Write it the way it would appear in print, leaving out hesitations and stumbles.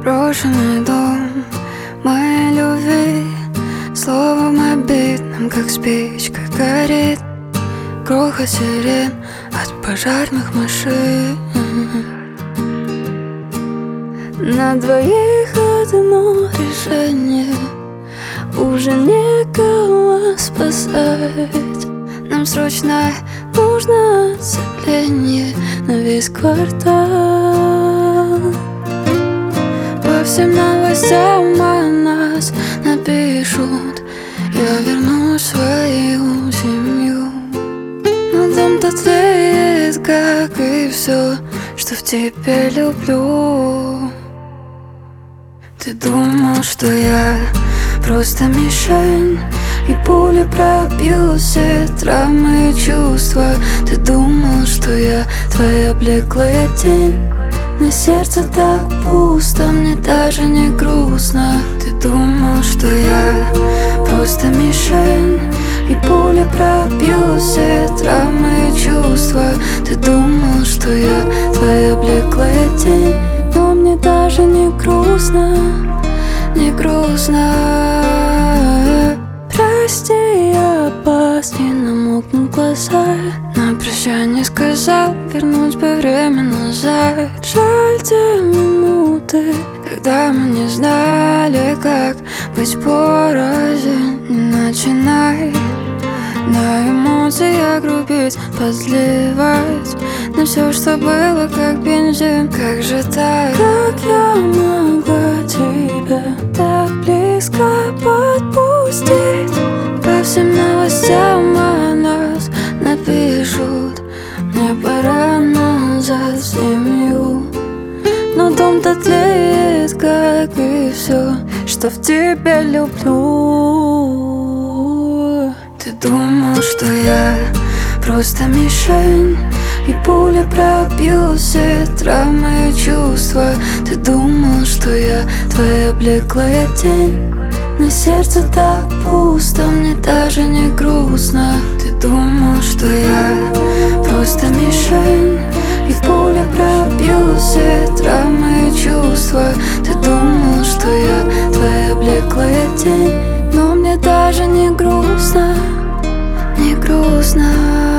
Брошенный дом моей любви, словом обидным, как спичка горит. Грохот сирен от пожарных машин. На двоих одно решение, уже некого спасать. Нам срочно нужно отцепление на весь квартал. По всем новостям о нас напишут, я верну свою семью. Но дом-то тлеет, как и все, что в тебе люблю. Ты думал, что я просто мишень, и пули пробьют все травмы и чувства. Ты думал, что я твоя блеклая тень. На сердце так пусто, мне даже не грустно. Ты думал, что я просто мишень, и пули пробьют все травмы и чувства. Ты думал, что я твоя блеклая тень. Но мне даже не грустно, не грустно. Прости, я опасный, намокнут глаза. На прощание сказал, вернуть бы время назад. Жаль те минуты, когда мы не знали, как быть порознь. Не начинай на эмоции грубить, подливать на все, что было, как бензин. Как же так? Как я могла тебя так близко подпустить? По всем новостям о нас напишут, мне пора назад в семью. Но дом-то тлеет, как и все, что в тебе люблю. Ты думал, что я просто мишень, и пули пробьют все травмы и чувства. Ты думал, что я твоя блеклая тень. На сердце так пусто, мне даже не грустно. Ты думал, что я просто мишень, и пули пробьют все травмы и чувства. Ты думал, что я твоя блеклая тень. Но мне даже не грустно, не грустно.